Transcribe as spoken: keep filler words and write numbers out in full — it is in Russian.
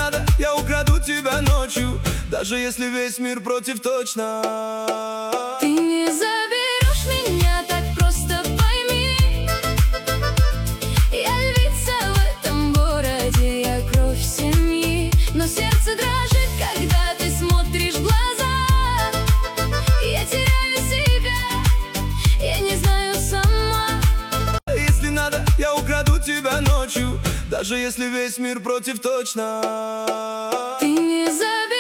надо, я украду тебя ночью, даже если весь мир против точно. Ты не заберешь меня так просто, пойми. Я львица в этом городе, я кровь семьи. Но сердце дрожит, когда ты смотришь в глаза. Я теряю себя, я не знаю сама. Если надо, я украду тебя ночью, даже если весь мир против точно. Ты не заберешь